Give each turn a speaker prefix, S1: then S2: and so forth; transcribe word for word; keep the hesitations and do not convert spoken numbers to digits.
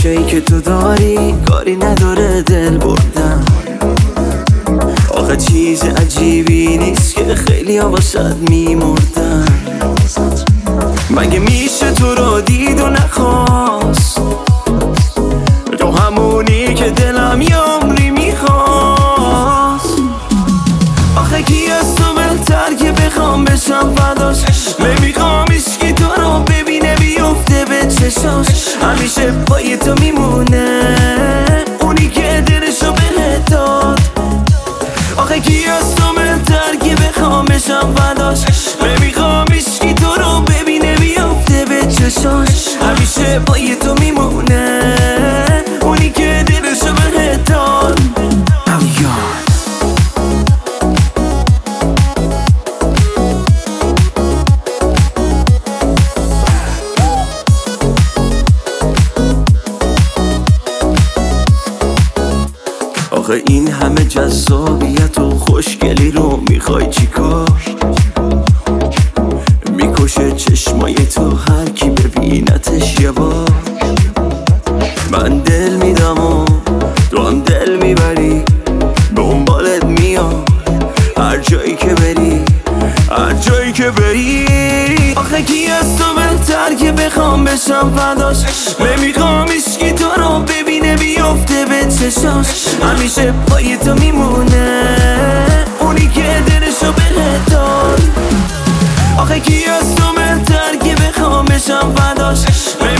S1: جایی که تو داری کاری نداره دل بردن. آخه چیز عجیبی نیست که خیلی ها واسد میمردن. مگه میشه تو رو دید و نخواست، تو همونی که دلم یه عمری میخواست. آخه کی از تو بهتر که بخوام بشم فداش، نمیخوام هیچکی تو رو ببینه بیفته به چشاش. همیشه پای تو میمونه اونی که دلشو بهت داد. آخه کی از تو بهتر که بخوام بشم فداش، نمیخوام هیچکی تو رو ببینه بیفته به چشاش. همیشه پای تو میمونه اونی که دلشو بهت داد. آخه این همه جذابیت و خوشگلی رو میخوای چیکار؟ میکشه چشمای تو هر کی ببینتش یه بار. من دل میدم و تو هم دل میبری، دنبالت میام هر جایی که بری، هر جایی که بری. آخه کی از تو بهتر که بخوام بشم فداش، نمیخوام هیچکی تو رو ببینه بیفته به چشاش. همیشه پای تو میمونه اونی که دلشو بهت داد. آخه کی از تو بهتر که بخوام بشم فداش،